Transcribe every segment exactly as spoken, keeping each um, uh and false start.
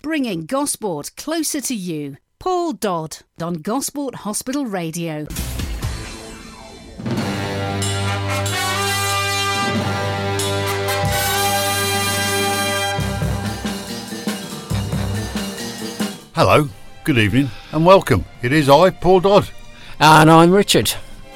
bringing Gosport closer to you. Paul Dodd on Gosport Hospital Radio. Hello, good evening and welcome. It is I, Paul Dodd. And I'm Richard.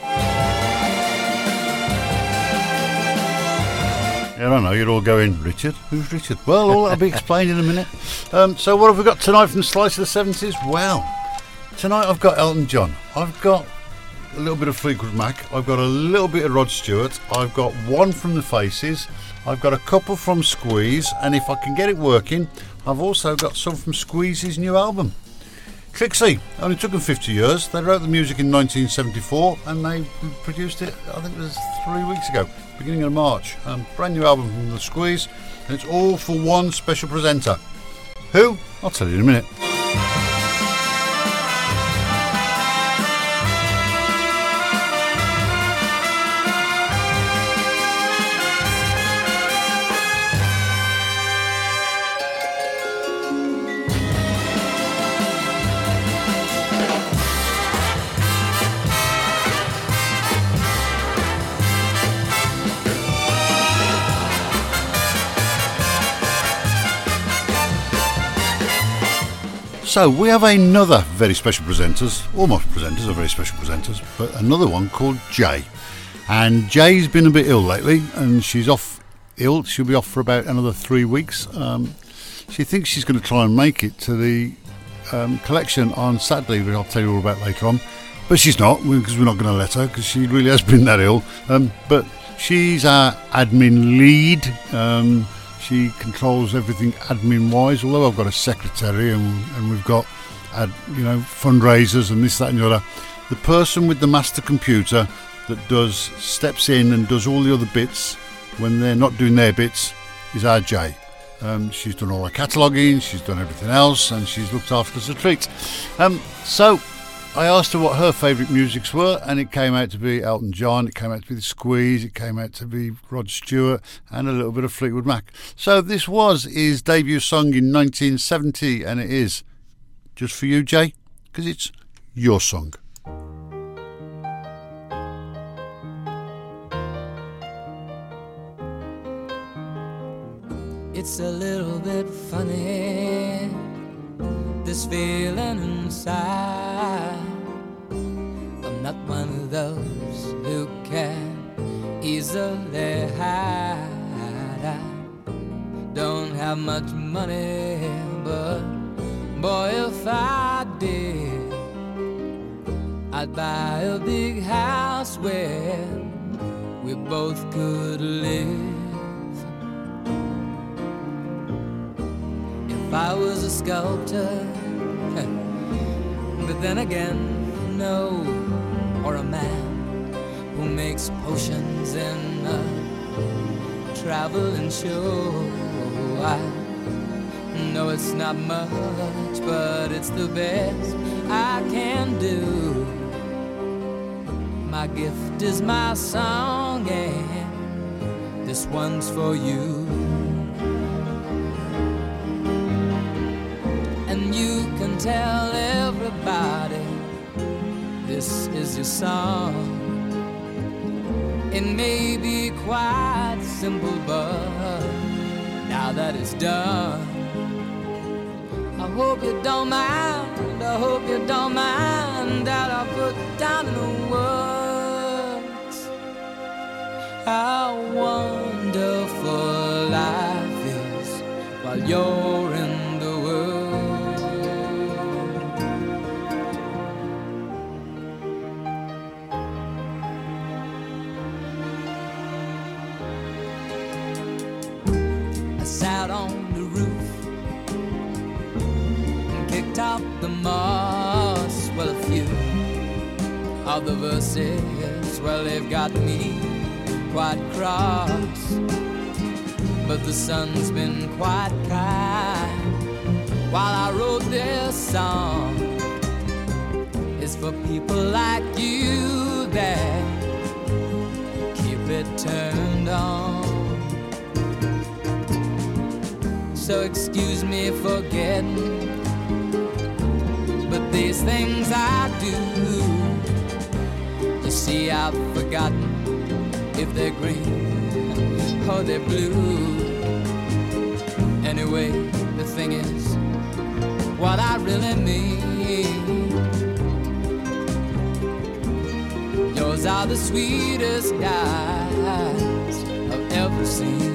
Yeah, I know, you're all going, Richard? Who's Richard? Well, all that'll be explained in a minute. Um, so what have we got tonight from the Slice of the seventies? Well, tonight I've got Elton John. I've got a little bit of Fleetwood Mac. I've got a little bit of Rod Stewart. I've got one from The Faces. I've got a couple from Squeeze. And if I can get it working, I've also got some from Squeeze's new album. Trixie, only took them fifty years. They wrote the music in nineteen seventy-four and they produced it, I think it was three weeks ago, beginning of March. Um, brand new album from The Squeeze, and it's all for one special presenter. Who? I'll tell you in a minute. So we have another very special presenters, all my presenters are very special presenters, but another one called Jay. And Jay's been a bit ill lately, and she's off ill. She'll be off for about another three weeks. Um, she thinks she's going to try and make it to the um, collection on Saturday, which I'll tell you all about later on. But she's not, because we're not going to let her, because she really has been that ill. Um, but she's our admin lead. Um, She controls everything admin-wise, although I've got a secretary and, and we've got, uh, you know, fundraisers and this, that and the other. The person with the master computer that does, steps in and does all the other bits when they're not doing their bits is our Jay. Um, she's done all her cataloguing, she's done everything else, and she's looked after us a treat. Um, so I asked her what her favourite musics were, and it came out to be Elton John, it came out to be The Squeeze, it came out to be Rod Stewart, and a little bit of Fleetwood Mac. So this was his debut song in nineteen seventy, and it is just for you, Jay, because it's your song. It's a little bit funny, this feeling inside. I'm not one of those who can easily hide. I don't have much money, but boy, if I did, I'd buy a big house where we both could live. If I was a sculptor, but then again, no, or a man who makes potions in a traveling show. I know it's not much, but it's the best I can do. My gift is my song, and this one's for you. And you can tell everybody this is your song. It may be quite simple, but now that it's done, I hope you don't mind, I hope you don't mind that I put down in the words how wonderful life is while you're in the world. I sat on the roof and kicked out the moss. Well, a few of the verses, well, they've got me quite cross, but the sun's been quite kind while I wrote this song. It's for people like you that keep it turned on. so excuse me for getting. But these things I do, you see I've forgotten if they're green or they're blue. Anyway, the thing is, what I really mean, yours are the sweetest eyes I've ever seen.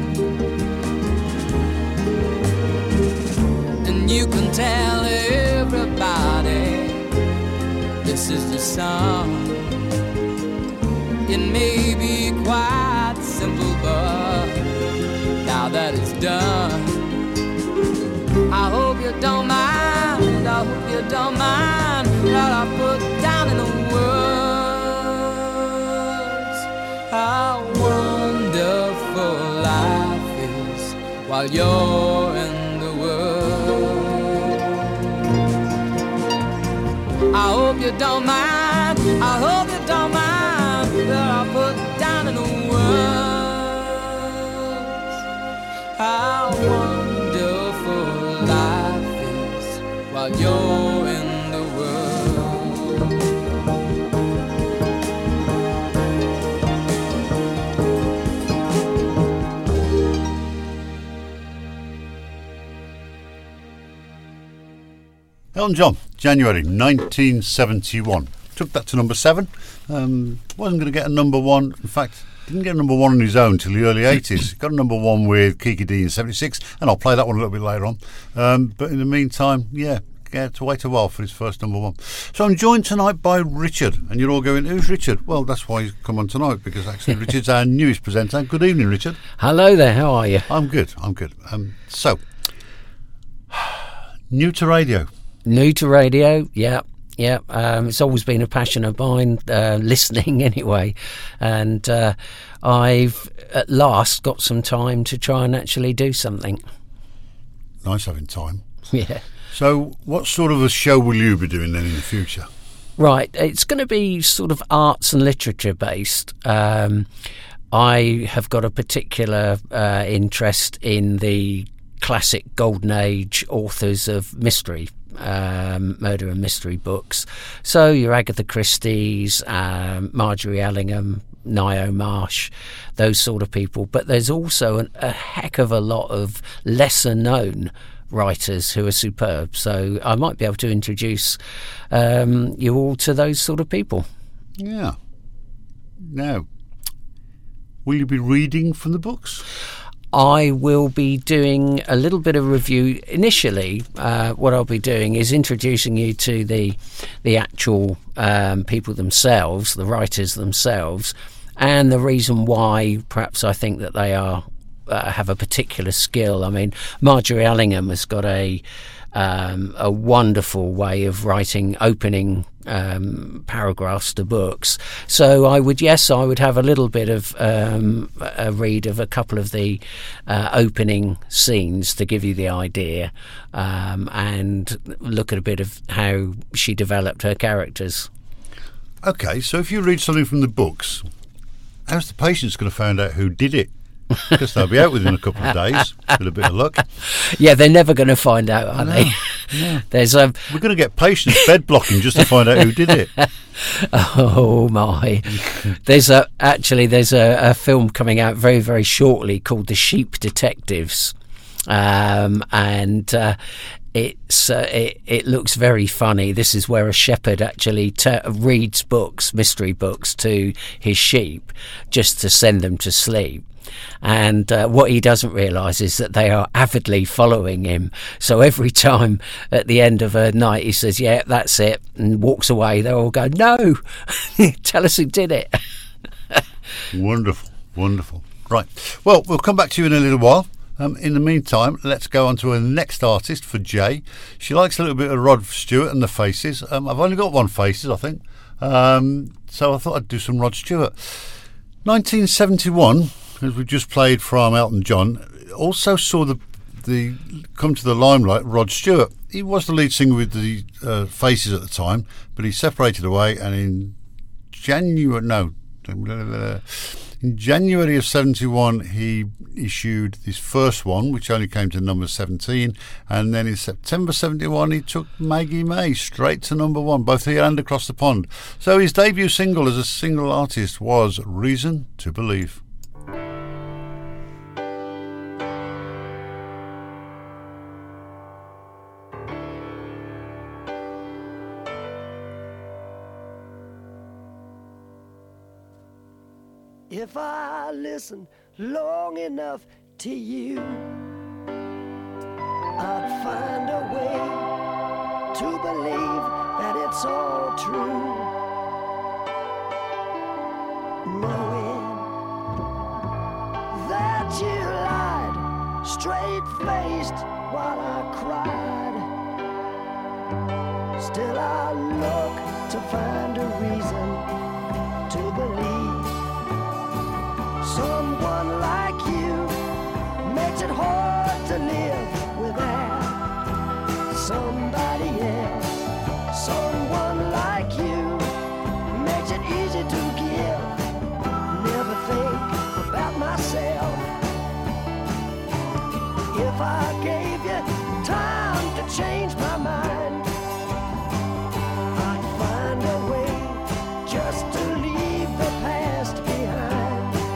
And you can tell everybody this is the song. It may be quite simple, but now that it's done, I hope you don't mind, I hope you don't mind that I put down in the words how wonderful life is while you're in the world. I hope you don't mind, I hope you don't mind that I put down in the words how wonderful life is while you're in the world. Elton John, January nineteen seventy-one. Took that to number seven. Um, wasn't going to get a number one. In fact, didn't get a number one on his own till the early eighties. Got a number one with Kiki Dee in seventy-six, and I'll play that one a little bit later on. Um, but in the meantime, yeah, had to wait a while for his first number one. So I'm joined tonight by Richard, and you're all going, who's Richard? Well, that's why he's come on tonight, because actually Richard's our newest presenter. Good evening, Richard. Hello there, how are you? I'm good, I'm good. Um, so, new to radio. New to radio, yeah. Yeah, um, it's always been a passion of mine, uh, listening anyway, and uh, I've at last got some time to try and actually do something. Nice having time. Yeah. So what sort of a show will you be doing then in the future? Right, it's going to be sort of arts and literature based. Um, I have got a particular uh, interest in the classic golden age authors of mystery Um, murder and mystery books. So your Agatha Christie's, um, Marjorie Allingham, Ngaio Marsh, those sort of people. But there's also an, a heck of a lot of lesser known writers who are superb. So I might be able to introduce um, you all to those sort of people. Yeah. Now, will you be reading from the books? I will be doing a little bit of review. Initially, uh, what I'll be doing is introducing you to the the actual um, people themselves, the writers themselves, and the reason why perhaps I think that they are uh, have a particular skill. I mean, Marjorie Allingham has got a um, a wonderful way of writing opening um, paragraphs to books. So I would, yes, I would have a little bit of um, a read of a couple of the uh, opening scenes to give you the idea, um, and look at a bit of how she developed her characters. Okay, so if you read something from the books, how's the patient's going to find out who did it? Because they'll be out within a couple of days with a bit of luck. Yeah, they're never going to find out, are they? No. There's a. We're going to get patients bed blocking just to find out who did it. Oh my! There's a actually there's a, a film coming out very very shortly called The Sheep Detectives, um, and. Uh, It's uh, it, it looks very funny. This is where a shepherd actually t- reads books, mystery books, to his sheep just to send them to sleep. And uh, what he doesn't realise is that they are avidly following him. So every time at the end of a night he says, yeah, that's it, and walks away, they all go, no, tell us who did it. Wonderful, wonderful. Right, well, we'll come back to you in a little while. Um, in the meantime, let's go on to our next artist for Jay. She likes a little bit of Rod Stewart and the Faces. Um, I've only got one Faces, I think. Um, so I thought I'd do some Rod Stewart. nineteen seventy-one, as we just played from Elton John, also saw the the come to the limelight Rod Stewart. He was the lead singer with the uh, Faces at the time, but he separated away, and in January, no, In January of seventy-one, he issued his first one, which only came to number seventeen, and then in September seventy-one, he took Maggie May straight to number one, both here and across the pond. So his debut single as a single artist was Reason to Believe. If I listen long enough to you, I'd find a way to believe that it's all true. Knowing that you lied straight-faced while I cried, still I look to find a reason to believe. Someone like you makes it hard to live without somebody else. Someone like you makes it easy to give. Never think about myself. If I gave you time to change my mind, I'd find a way just to leave the past behind.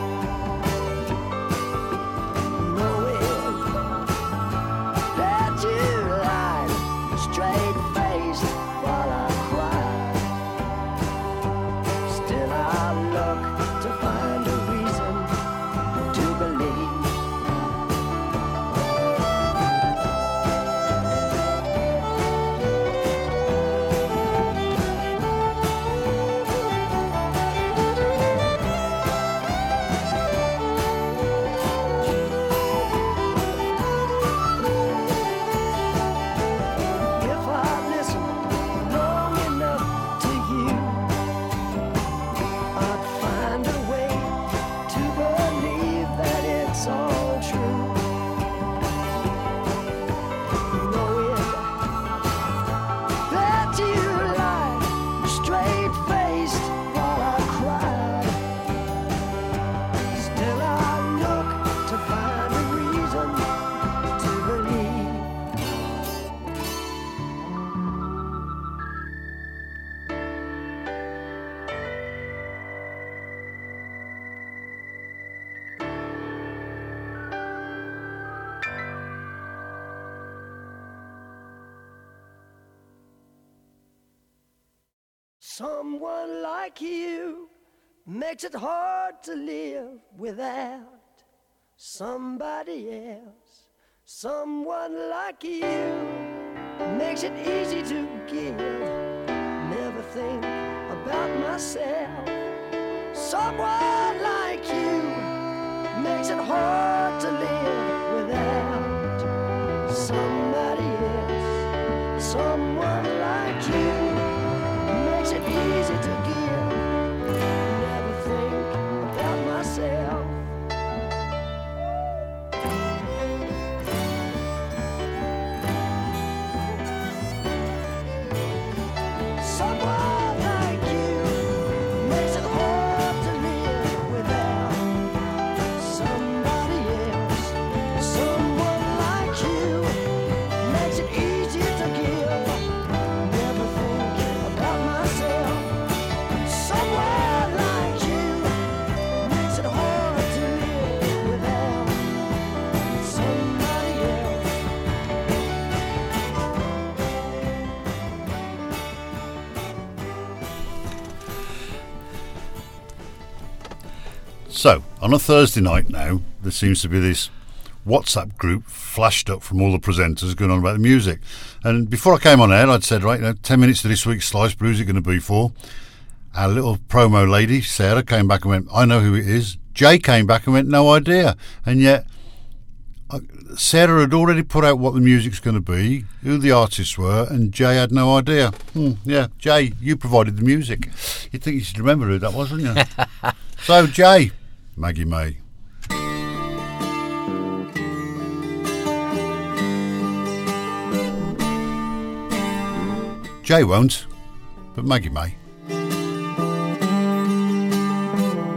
Someone like you makes it hard to live without somebody else. Someone like you makes it easy to give. Never think about myself. Someone like you makes it hard to live without somebody else. Someone like you makes it easy to give. Never think about myself. Someone like you makes it hard to live without somebody else. Someone like you makes it easy to give. Never think about myself. Someone like you makes it hard to live without somebody else. So, on a Thursday night now, there seems to be this WhatsApp group flashed up from all the presenters going on about the music. And before I came on air, I'd said, right, you know, ten minutes to this week's Slice Brew, who's it going to be for? Our little promo lady, Sarah, came back and went, I know who it is. Jay came back and went, no idea. And yet, uh, Sarah had already put out what the music's going to be, who the artists were, and Jay had no idea. Hmm, yeah, Jay, you provided the music. You'd think you should remember who that was, wouldn't you? So, Jay, Maggie May. Jay won't, but Maggie may.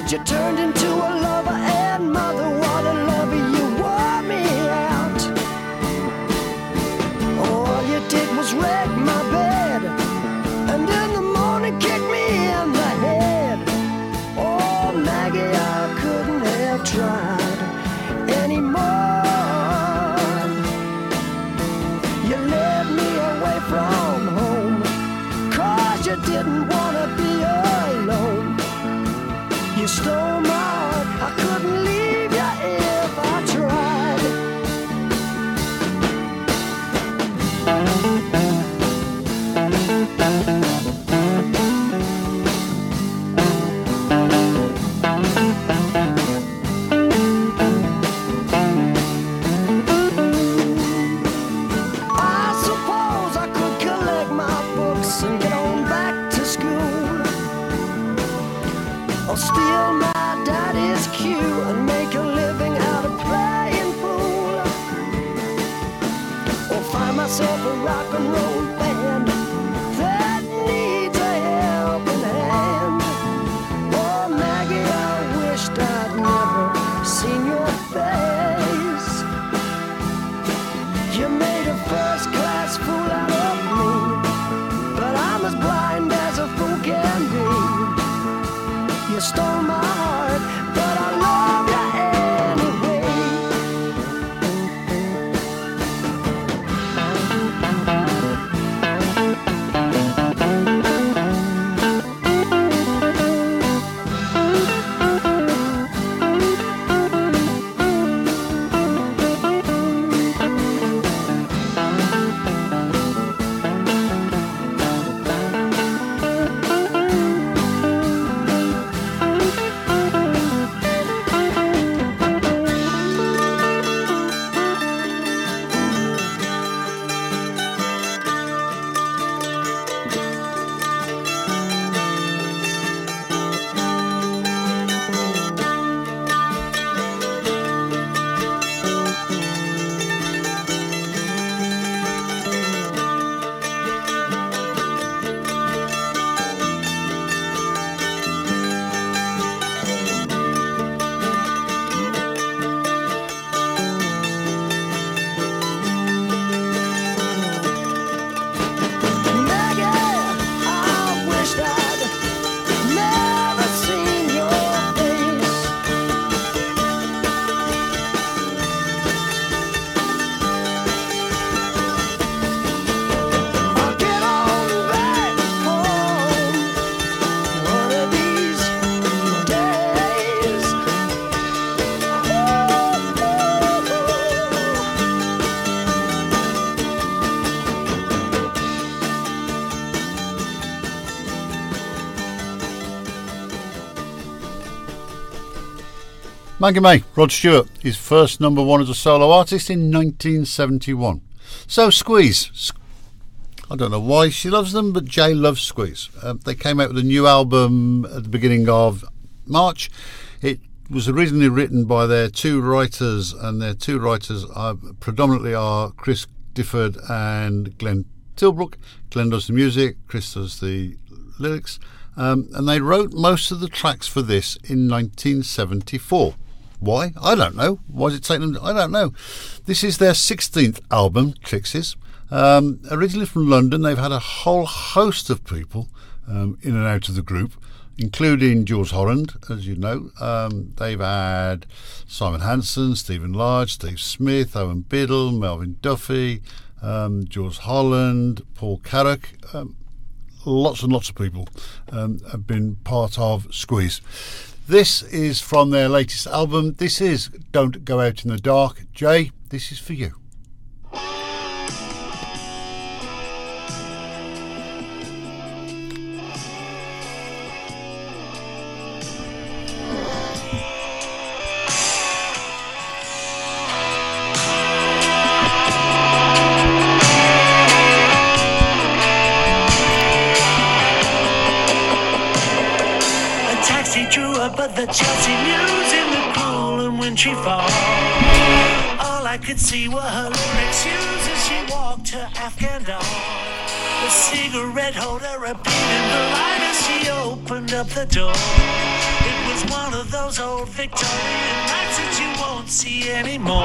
You turned into a lover and mother. What a lover, you wore me out. All you did was wreck my bed, and in the morning kick me in the head. Oh, Maggie, I couldn't have tried anymore. You led me away from home, 'cause you didn't want to be alone. You stole my heart, I couldn't leave you if I tried. I suppose I could collect my books and get on back to school, or steal my daddy's cue and make a living out of playing pool, or find myself a rock and roll band that needs a helping hand. Oh, Maggie, I wished I'd never seen your face. You made a first-class fool out of me, but I'm as blind as a fool can be. You stole my heart, but I love you anyway. Maggie May, Rod Stewart, his first number one as a solo artist in nineteen seventy-one. So Squeeze, I don't know why she loves them, but Jay loves Squeeze. Uh, they came out with a new album at the beginning of March. It was originally written by their two writers, and their two writers are predominantly are Chris Difford and Glenn Tilbrook. Glenn does the music, Chris does the lyrics, um, and they wrote most of the tracks for this in nineteen seventy-four. Why? I don't know. Why is it taking them? I don't know. This is their sixteenth album, Trixie's. Um, originally from London, they've had a whole host of people um, in and out of the group, including Jules Holland, as you know. Um, they've had Simon Hansen, Stephen Large, Steve Smith, Owen Biddle, Melvin Duffy, um, Jules Holland, Paul Carrack. Um, lots and lots of people um, have been part of Squeeze. This is from their latest album. This is Don't Go Out in the Dark. Jay, this is for you. But the Chelsea news in the cool and wintry fall. All I could see were her lyrics used as she walked her Afghan doll. The cigarette holder appeared in the light as she opened up the door. It was was one of those old Victorian nights that you won't see anymore.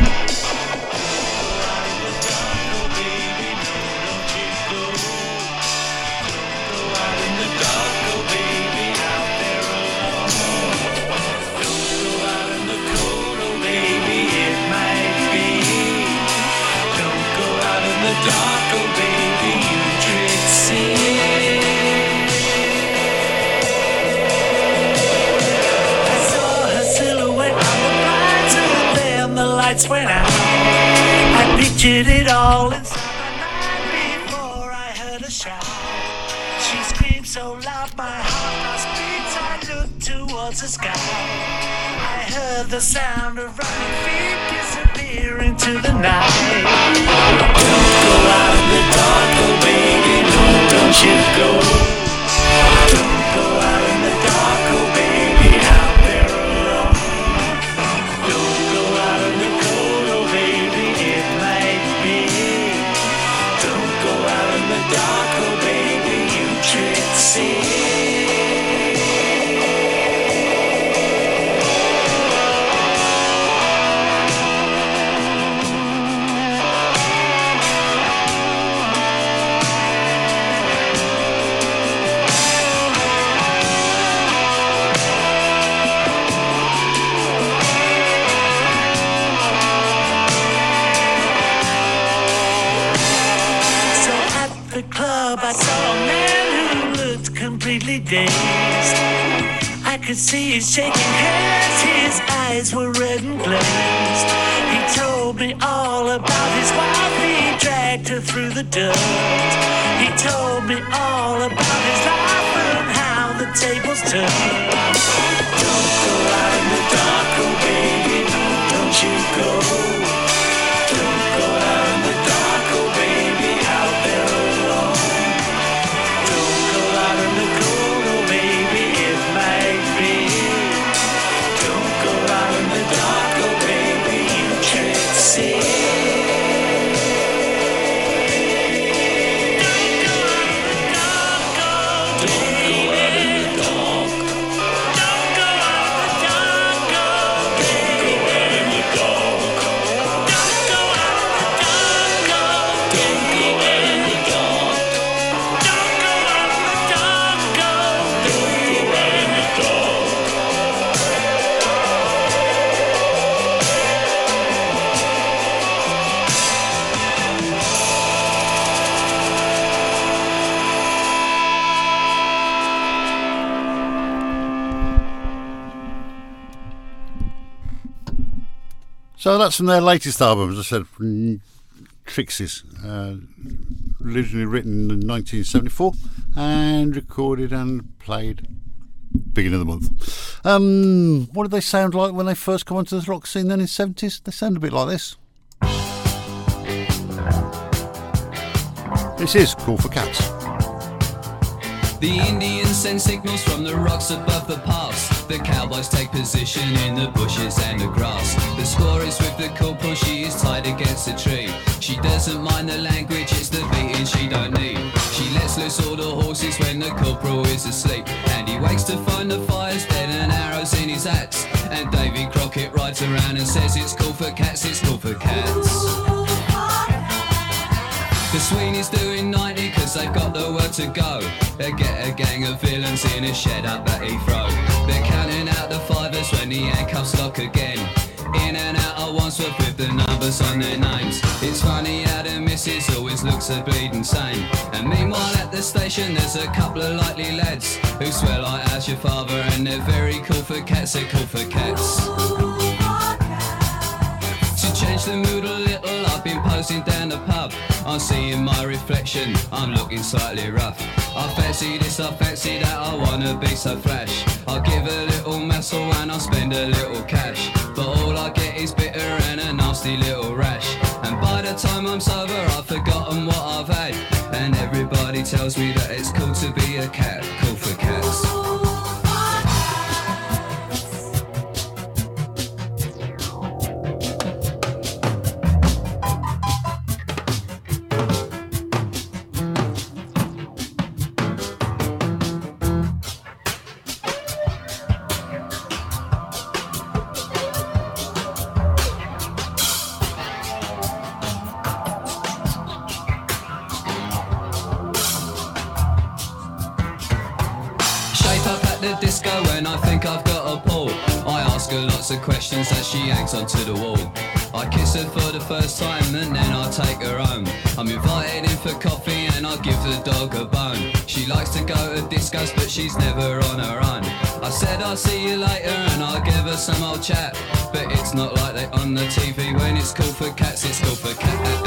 Went out. I pictured it all inside my mind before I heard a shout. She screamed so loud my heart lost beats. I looked towards the sky. I heard the sound of running feet disappear into the night. Don't go out in the dark, oh baby, no, don't you go. Don't go out in the dark, oh baby, out there alone. Don't go out in the cold, oh baby, it might be. Don't go out in the dark, oh baby, you tricksy. I saw a man who looked completely dazed. I could see his shaking hands, his eyes were red and glazed. He told me all about his wife, he dragged her through the dirt. He told me all about his life and how the tables turned. Don't go out in the dark, oh baby, no, don't you go. Don't go out in the dark, oh baby, out there alone. So that's from their latest album, as I said, from Trixies, uh, originally written in nineteen seventy-four and recorded and played beginning of the month. Um, what did they sound like when they first come onto the rock scene then in the seventies? They sound a bit like this. This is Call for Cats. The Indians send signals from the rocks above the pass. The cowboys take position in the bushes and the grass. The score is with the corporal, she is tied against a tree. She doesn't mind the language, it's the beating she don't need. She lets loose all the horses when the corporal is asleep. And he wakes to find the fires dead and arrows in his axe. And Davy Crockett rides around and says it's called for cats, it's called for cats. The Sweeney's doing ninety cause they've got the word to go. They get a gang of villains in a shed up at Heathrow. They're counting out the fivers when the handcuffs lock again. In and out of Wandsworth with the numbers on their names. It's funny how the missus always looks a bleeding sane. And meanwhile at the station there's a couple of likely lads who swear like how's your father, and they're very cool for cats, they're cool for cats. To change the mood a little, I've been posing down the pub. I'm seeing my reflection, I'm looking slightly rough. I fancy this, I fancy that, I wanna be so flash. I'll give a little muscle and I'll spend a little cash. But all I get is bitter and a nasty little rash. And by the time I'm sober I've forgotten what I've had. And everybody tells me that it's cool to be a cat, cool for cats. disco when I think I've got a pull. I ask her lots of questions as she hangs onto the wall. I kiss her for the first time and then I take her home. I'm invited in for coffee and I give the dog a bone. She likes to go to discos but she's never on her own. I said I'll see you later and I'll give her some old chat. But it's not like they on the T V when it's cool for cats, it's cool for cats.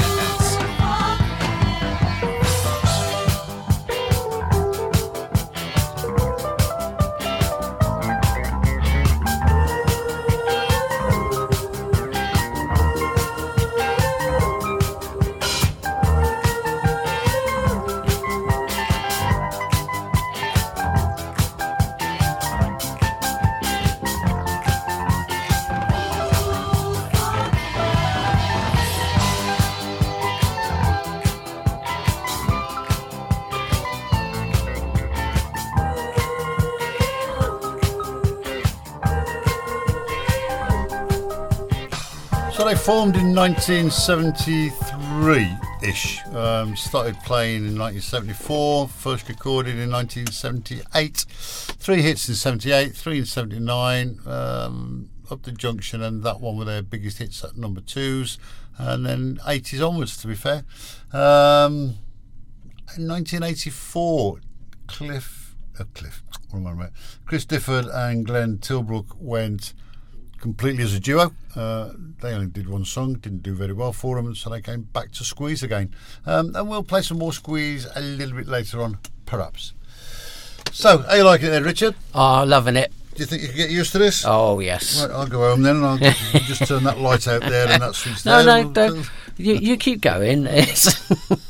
So they formed in nineteen seventy-three-ish. Um, started playing in nineteen seventy-four. First recorded in nineteen seventy-eight. Three hits in seventy-eight, three in seventy-nine. Um, Up the Junction and that one were their biggest hits at number twos. And then eighties onwards, to be fair. Um, in nineteen eighty-four, Cliff, uh, Cliff, what am I about? Chris Difford and Glenn Tilbrook went completely as a duo. Uh, they only did one song, didn't do very well for them, so they came back to Squeeze again. Um, and we'll play some more Squeeze a little bit later on, perhaps. So, how you like it then, Richard? Oh, loving it. Do you think you can get used to this? Oh, yes. Right, I'll go home then and I'll just turn that light out there and that switch No, there. no, don't. You, you keep going. It's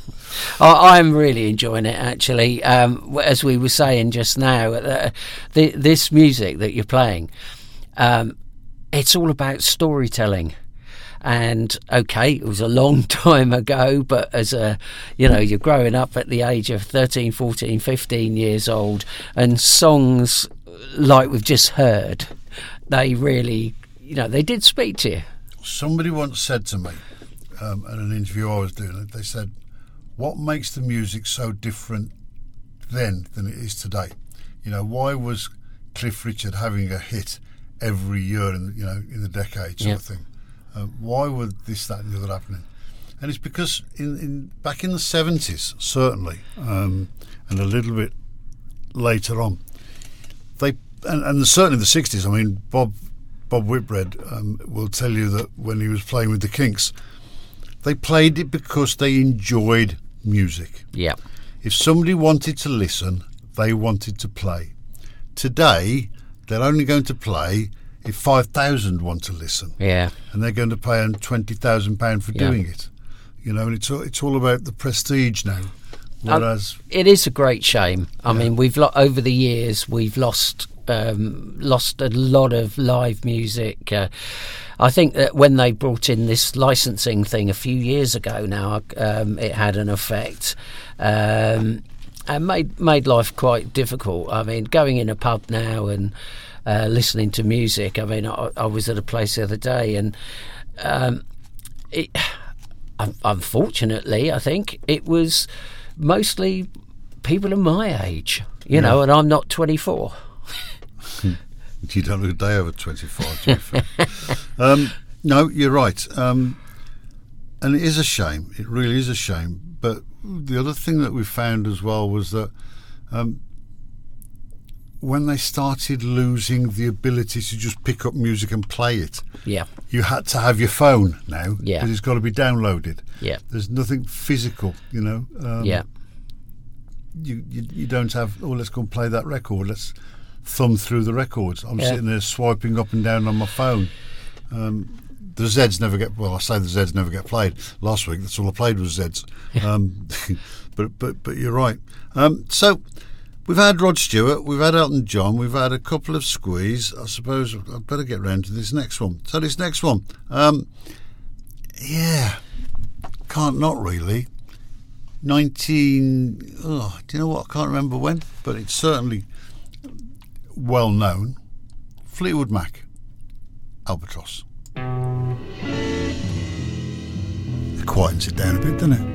I, I'm really enjoying it, actually. Um, as we were saying just now, uh, the, this music that you're playing, um, it's all about storytelling. And okay, it was a long time ago, but as a, you know, you're growing up at the age of thirteen, fourteen, fifteen years old, and songs like we've just heard, they really, you know, they did speak to you. Somebody once said to me, um, at an interview I was doing, they said, what makes the music so different then than it is today? You know, why was Cliff Richard having a hit every year in, you know, in the decade sort Yep. of thing? Uh, why would this, that and the other happening? And it's because in, in back in the seventies, certainly, um, and a little bit later on, they and, and certainly the sixties. I mean, Bob Bob Whitbread um, will tell you that when he was playing with the Kinks, they played it because they enjoyed music. Yeah. If somebody wanted to listen, they wanted to play. Today, they're only going to play if five thousand want to listen. Yeah. And they're going to pay them twenty thousand pounds for Yeah. doing it. You know, and it's all, it's all about the prestige now. Whereas, Um, it is a great shame. I mean, we've lo- over the years we've lost um, lost a lot of live music. Uh, I think that when they brought in this licensing thing a few years ago now, um, it had an effect. Um, and made made life quite difficult. I mean, going in a pub now and uh, listening to music. I mean, I, I was at a place the other day, and um, it, un- unfortunately, I think it was mostly people of my age, you know, and I'm not twenty-four. you don't look a day over twenty-five, to be fair. um, no, you're right. Um, and it is a shame. It really is a shame. But the other thing that we found as well was that um, when they started losing the ability to just pick up music and play it, Yeah, you had to have your phone now, Yeah. because it's got to be downloaded. yeah, There's nothing physical, you know. Um, yeah, You, you you don't have, oh, let's go and play that record. Let's thumb through the records. I'm Yeah. sitting there swiping up and down on my phone. Um, the Zeds never get, well, I say the Zeds never get played. Last week, that's all I played was Zeds. Um, but, but, but you're right. Um, so we've had Rod Stewart, we've had Elton John, we've had a couple of Squeeze. I suppose I'd better get round to this next one. So this next one, um, yeah, can't not really. nineteen oh, do you know what, I can't remember when, but it's certainly well known. Fleetwood Mac, Albatross. It quietens it down a bit, doesn't it?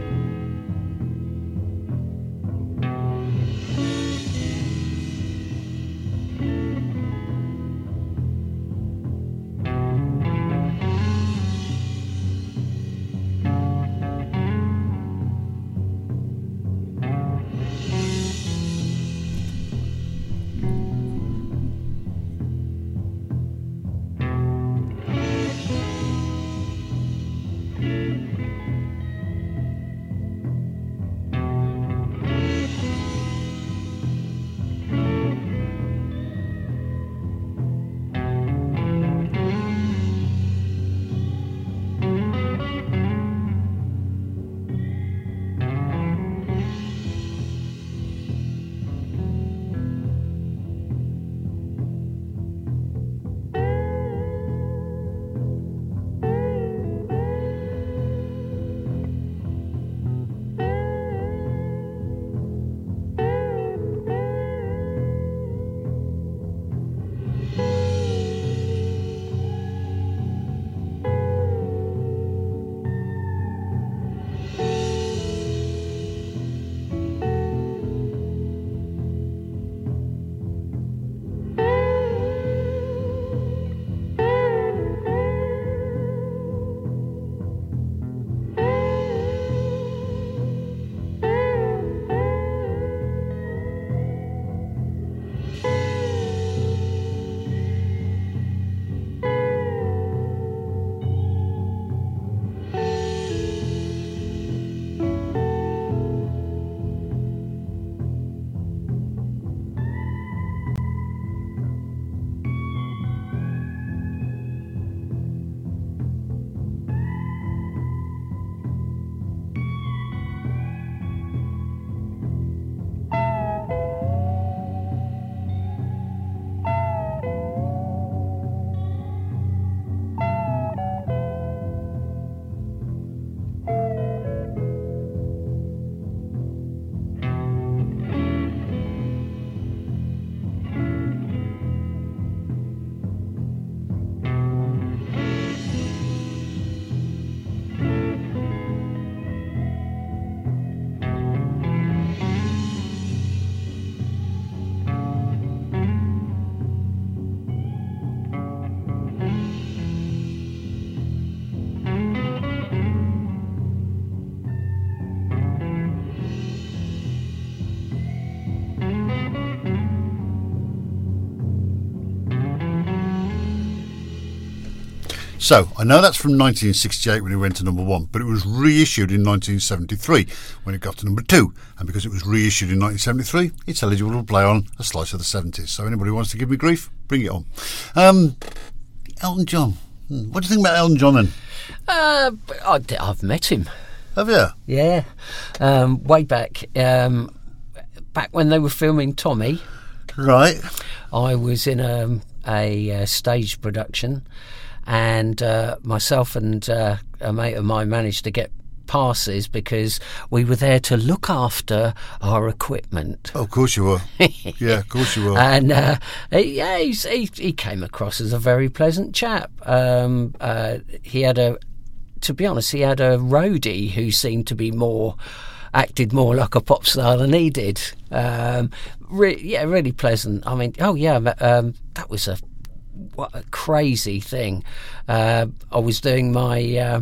So, I know that's from nineteen sixty-eight when it went to number one, but it was reissued in nineteen seventy-three when it got to number two. And because it was reissued in nineteen seventy-three, it's eligible to play on A Slice of the seventies. So, anybody who wants to give me grief, bring it on. Um, Elton John. What do you think about Elton John then? Uh, I, I've met him. Have you? Yeah. Um, way back. Um, back when they were filming Tommy. Right. I was in a, a, a stage production, and uh, myself and uh, a mate of mine managed to get passes because we were there to look after our equipment. Oh, of course you were. Yeah, of course you were. And uh, yeah, he's, he he came across as a very pleasant chap. Um, uh, he had a, to be honest, he had a roadie who seemed to be more. Acted more like a pop star than he did. Um, re- yeah, really pleasant. I mean, oh yeah, um, that was a what a crazy thing. Uh, I was doing my uh,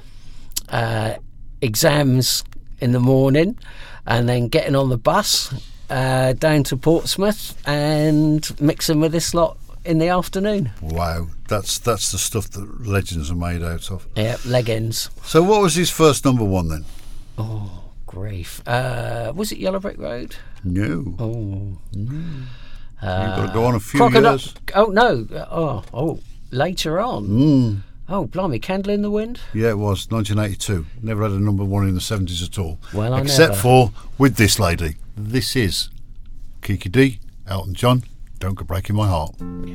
uh, exams in the morning, and then getting on the bus uh, down to Portsmouth and mixing with this lot in the afternoon. Wow, that's that's the stuff that legends are made out of. Yeah, leggings. So, what was his first number one then? Oh. Grief. Uh, was it Yellow Brick Road? No. Oh. Mm. Uh, You've got to go on a few Crocodile- years. Oh, no. Oh, oh, later on. Mm. Oh, blimey, Candle in the Wind? Yeah, it was, nineteen eighty-two. Never had a number one in the seventies at all. Well, I Except never. for with this lady. This is Kiki D, Elton John, Don't Go Breaking My Heart. Yeah.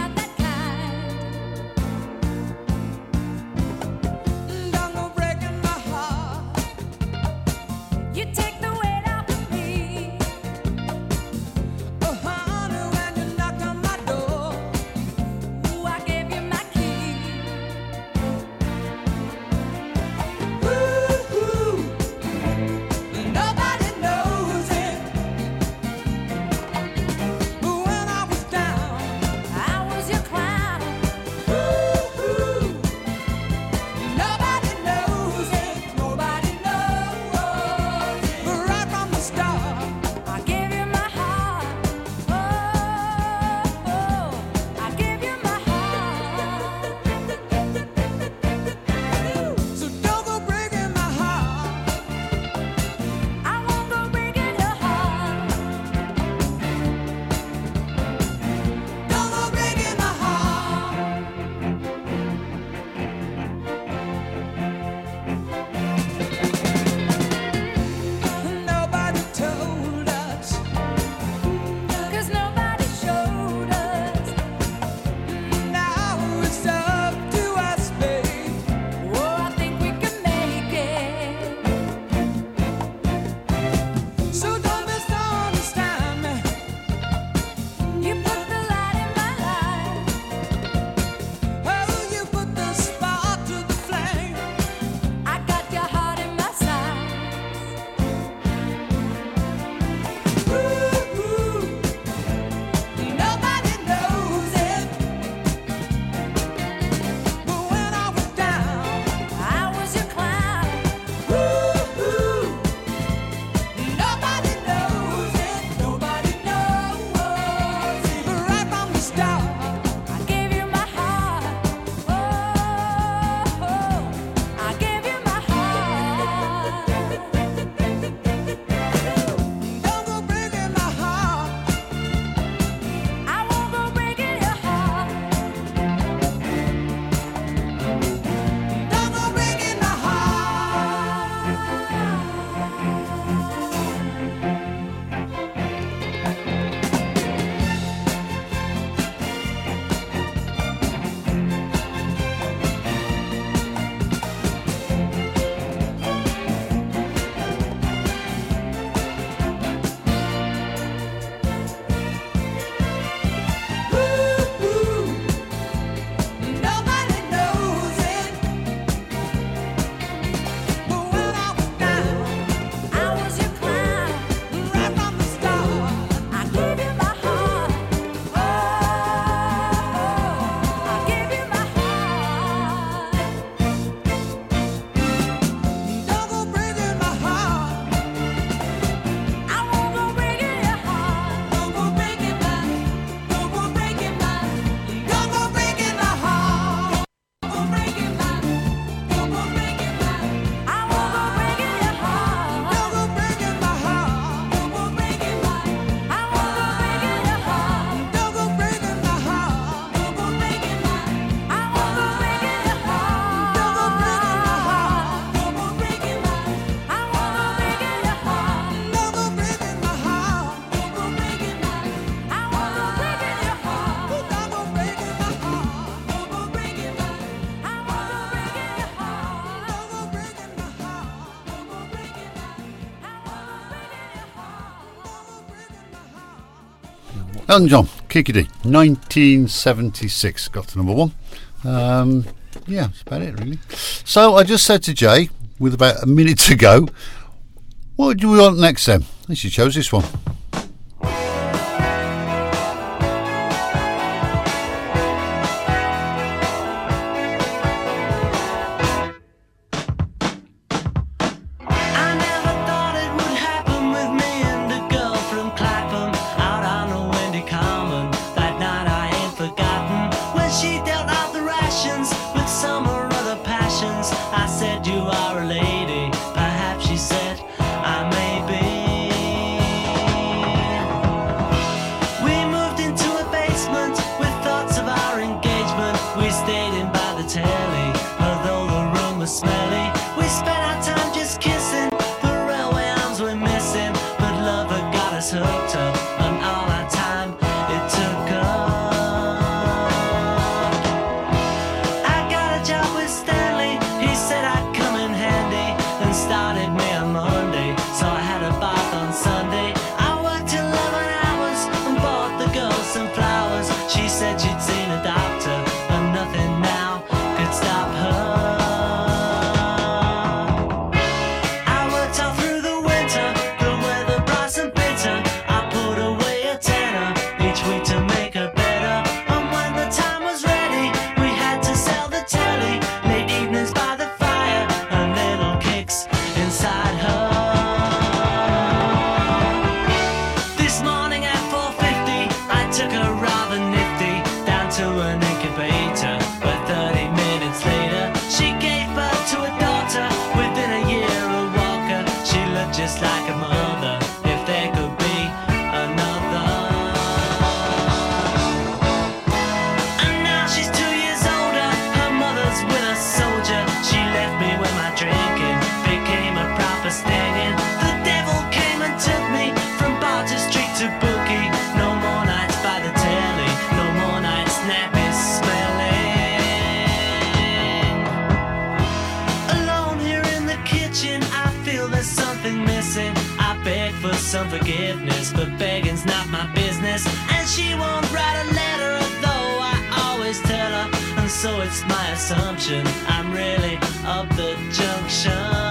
Don't go breaking my Elton John, Kiki D, nineteen seventy-six, got to number one. Um, yeah, that's about it really. So I just said to Jay, with about a minute to go, what do we want next then? And she chose this one. Some forgiveness, but begging's not my business. And she won't write a letter, although I always tell her. And so it's my assumption I'm really up the junction.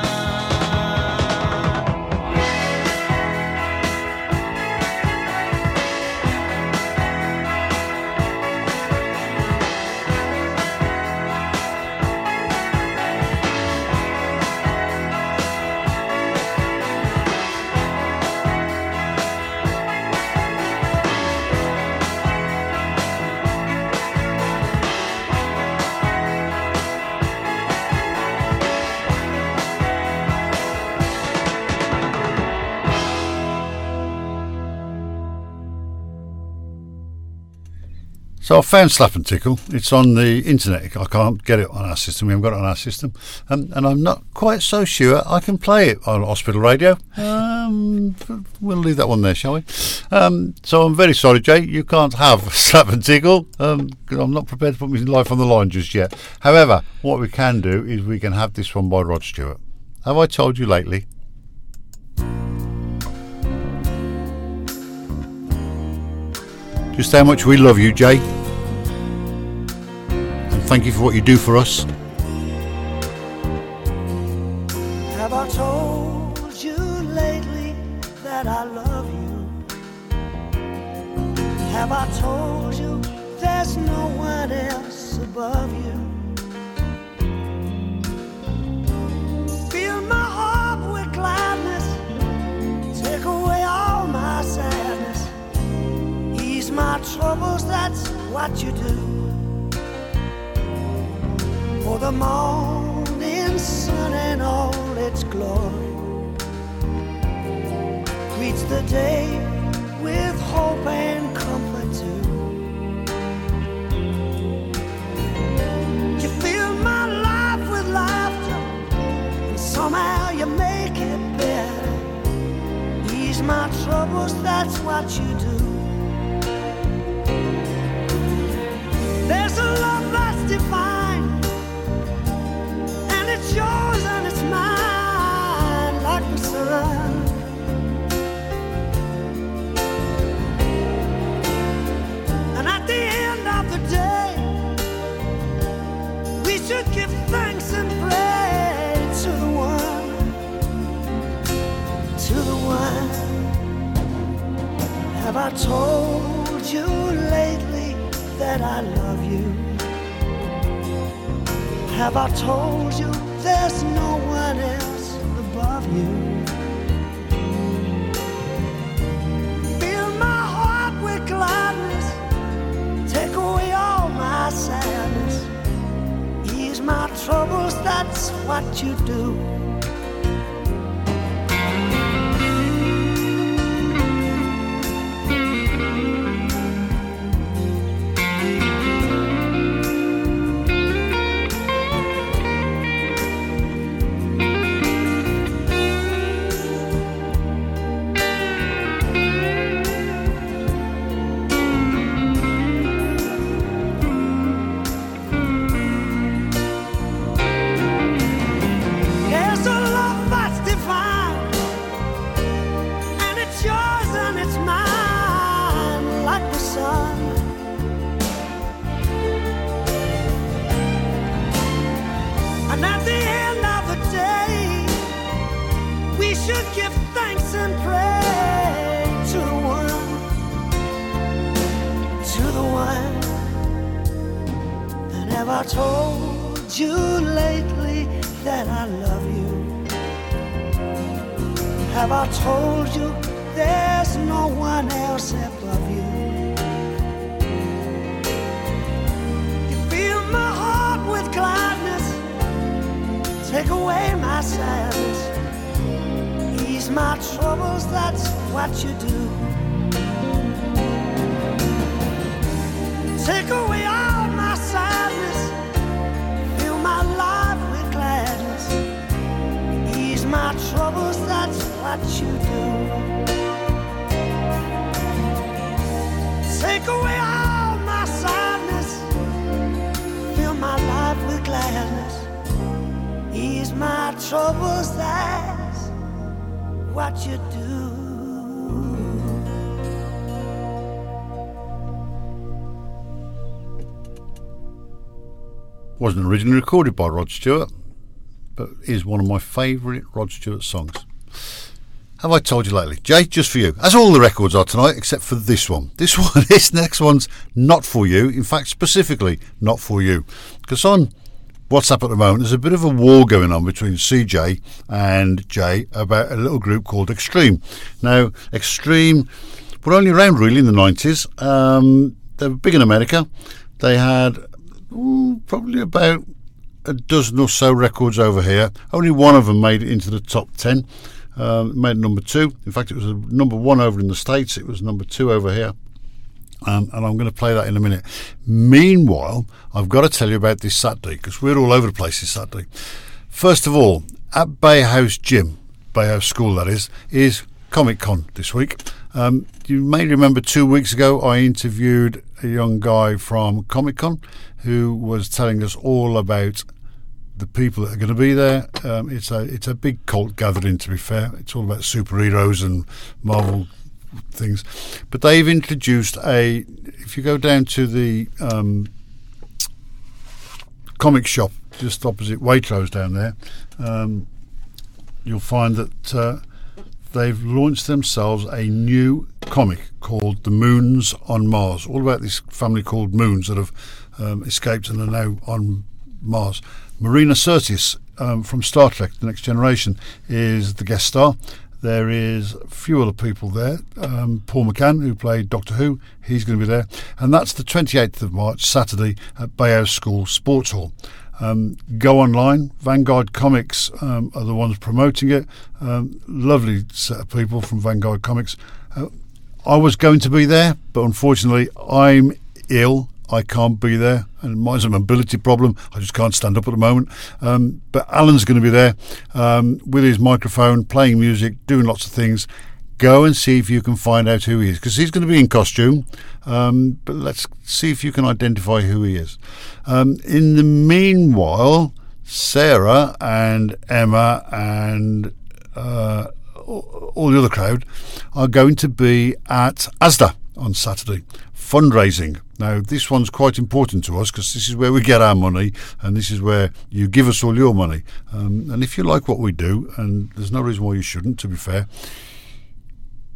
So I found Slap and Tickle. It's on the internet. I can't get it on our system. We haven't got it on our system. Um, and I'm not quite so sure I can play it on Hospital Radio. Um, we'll leave that one there, shall we? Um, so I'm very sorry, Jay. You can't have Slap and Tickle. Um, I'm not prepared to put my life on the line just yet. However, what we can do is we can have this one by Rod Stewart. Have I told you lately? Just how much we love you, Jay. And thank you for what you do for us. Have I told you lately that I love you? Have I told you there's no one else above you? Fill my heart with gladness, take away all my sadness, ease my troubles, that's what you do. For the morning sun and all its glory greets the day with hope and comfort too. You fill my life with laughter, and somehow you make it better. Ease my troubles, that's what you do. There's a love that's divine, and it's yours and it's mine, like the sun. I told you lately that I love you? Have I told you there's no one else above you? Fill my heart with gladness, take away all my sadness, ease my troubles, that's what you do. I told you lately that I love you? Have I told you there's no one else above you? You fill my heart with gladness, take away my sadness, ease my troubles, that's what you do. Take away all my sadness, fill my life with gladness, ease my troubles, that's what you do. Take away all my sadness, fill my life with gladness, ease my troubles, that's what you do. Wasn't originally recorded by Rod Stewart, but is one of my favourite Rod Stewart songs. Have I told you lately? Jay, just for you. As all the records are tonight, except for this one. This one, this next one's not for you. In fact, specifically not for you. Because on WhatsApp at the moment, there's a bit of a war going on between C J and Jay about a little group called Extreme. Now, Extreme were only around really in the nineties. Um, they were big in America. They had Ooh, probably about a dozen or so records over here. Only one of them made it into the top ten. Um, made number two. In fact, it was a number one over in the States. It was number two over here. Um, and I'm going to play that in a minute. Meanwhile, I've got to tell you about this Saturday, because we're all over the place this Saturday. First of all, at Bay House Gym, Bay House School that is, is Comic Con this week. Um, you may remember two weeks ago I interviewed a young guy from Comic Con who was telling us all about the people that are going to be there. Um, it's a it's a big cult gathering, to be fair. It's all about superheroes and Marvel things. But they've introduced a, if you go down to the um, comic shop just opposite Waitrose down there, um, you'll find that uh, they've launched themselves a new comic called The Moons on Mars, all about this family called Moons that have um, escaped and are now on Mars. Marina Sirtis um, from Star Trek The Next Generation is the guest star. There is a few other people there. Um, Paul McCann, who played Doctor Who, he's going to be there. And that's the twenty-eighth of March, Saturday, at Bay House School Sports Hall. Um, go online. Vanguard Comics um, are the ones promoting it. Um, lovely set of people from Vanguard Comics. Uh, I was going to be there, but unfortunately I'm ill. I can't be there, and mine's a mobility problem. I just can't stand up at the moment. Um, but Alan's going to be there um, with his microphone, playing music, doing lots of things. Go and see if you can find out who he is, because he's going to be in costume. Um, but let's see if you can identify who he is. Um, in the meanwhile, Sarah and Emma and uh, all the other crowd are going to be at Asda on Saturday, fundraising. Now, this one's quite important to us because this is where we get our money, and this is where you give us all your money. Um, and if you like what we do, and there's no reason why you shouldn't, to be fair,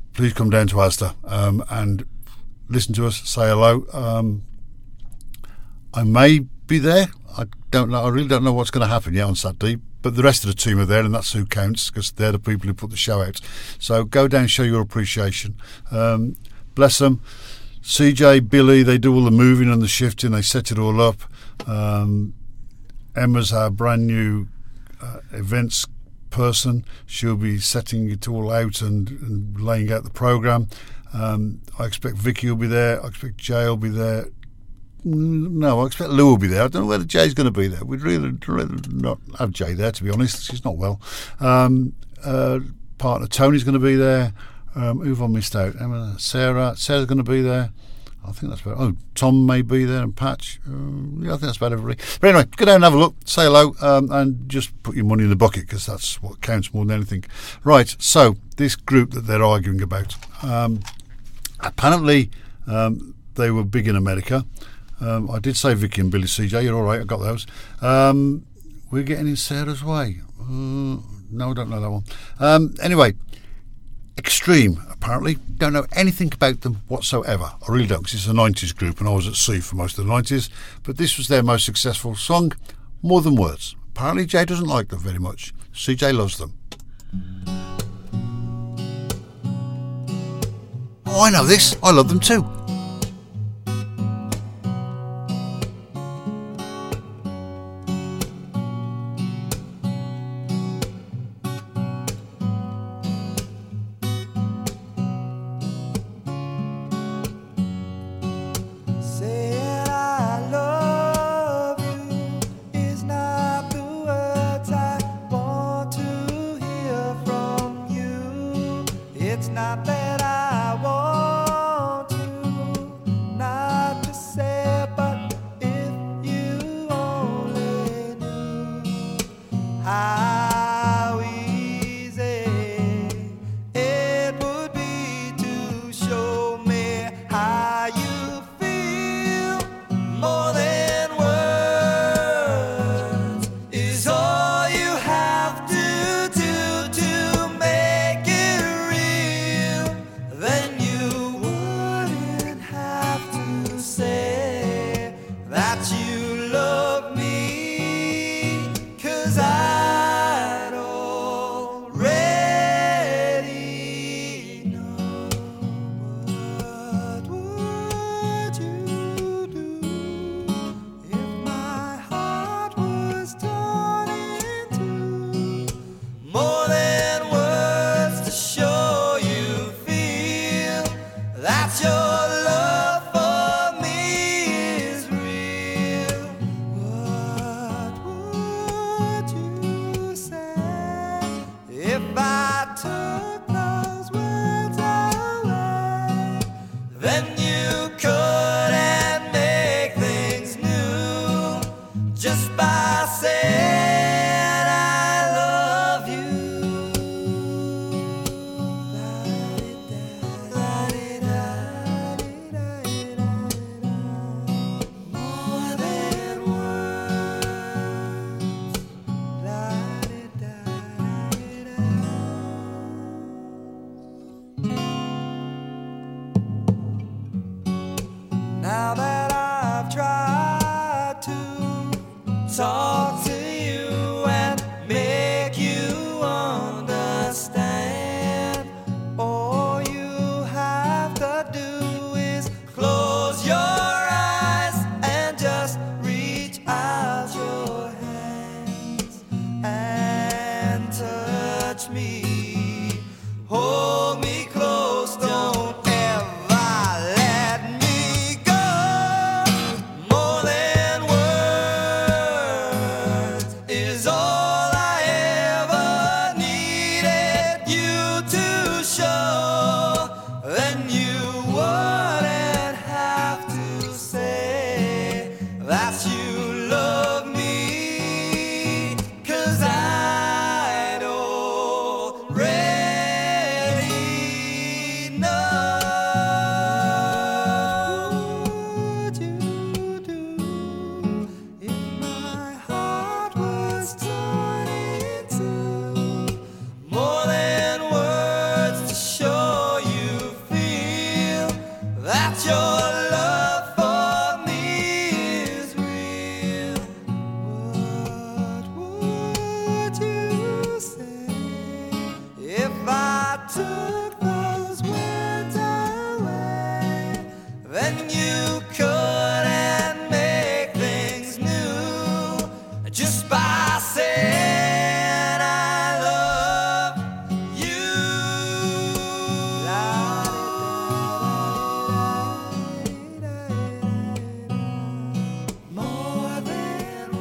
please come down to Asda um, and listen to us, say hello. Um, I may be there. I don't know. I really don't know what's going to happen yet on Saturday. But the rest of the team are there, and that's who counts, because they're the people who put the show out. So go down, show your appreciation. Um, bless them. C J, Billy, they do all the moving and the shifting. They set it all up. Um, Emma's our brand new uh, events person. She'll be setting it all out and, and laying out the programme. Um, I expect Vicky will be there. I expect Jay will be there. No, I expect Lou will be there. I don't know whether Jay's going to be there. We'd really rather not have Jay there, to be honest. She's not well. Um, uh, partner Tony's going to be there. Um, who have I missed out? Emma, Sarah. Sarah's going to be there. I think that's about. Oh, Tom may be there, and Patch. Uh, yeah, I think that's about everybody. But anyway, go down and have a look, say hello, um, and just put your money in the bucket, because that's what counts more than anything. Right. So this group that they're arguing about, um, apparently um, they were big in America. Um, I did say Vicky and Billy C J. You're all right. I got those. Um, we're getting in Sarah's way. Uh, no, I don't know that one. Um, anyway, Extreme. Apparently, don't know anything about them whatsoever. I really don't, because it's a nineties group, and I was at sea for most of the nineties. But this was their most successful song, More Than Words. Apparently, Jay doesn't like them very much. C J loves them. Oh, I know this. I love them too. Red took those words away, then you couldn't make things new just by saying I love you. More than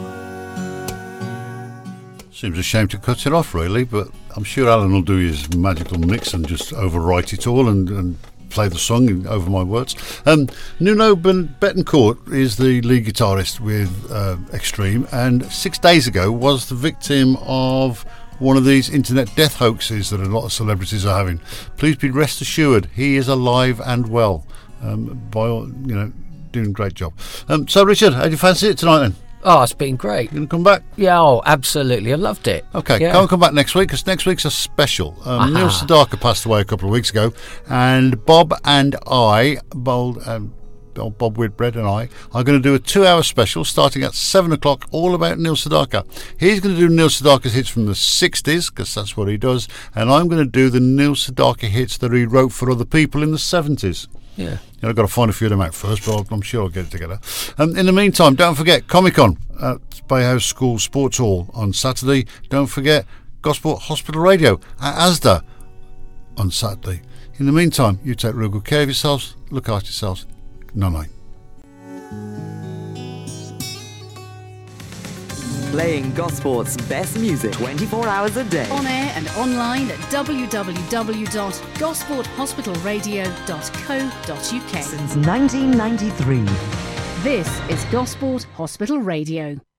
words. Seems a shame to cut it off, really, but I'm sure Alan will do his magical mix and just overwrite it all and, and play the song over my words. Um, Nuno ben- Betancourt is the lead guitarist with uh, Extreme, and six days ago was the victim of one of these internet death hoaxes that a lot of celebrities are having. Please be rest assured, he is alive and well. Um, by all, you know, doing a great job. Um, so, Richard, how do you fancy it tonight then? Oh, it's been great. You going to come back? Yeah, oh, absolutely. I loved it. Okay, yeah. go and come back next week, because next week's a special. Um, Neil Sedaka passed away a couple of weeks ago, and Bob and I, Bold, um, Bob Whitbread and I, are going to do a two-hour special starting at seven o'clock, all about Neil Sedaka. He's going to do Neil Sedaka's hits from the sixties, because that's what he does, and I'm going to do the Neil Sedaka hits that he wrote for other people in the seventies. Yeah. You know, I've got to find a few of them out first, but I'm sure I'll get it together. Um, in the meantime, don't forget Comic-Con at Bayhouse School Sports Hall on Saturday. Don't forget Gosport Hospital Radio at Asda on Saturday. In the meantime, you take real good care of yourselves. Look after yourselves. Night-night. Playing Gosport's best music twenty-four hours a day. On air and online at w w w dot gosport hospital radio dot co dot u k. Since nineteen ninety-three. This is Gosport Hospital Radio.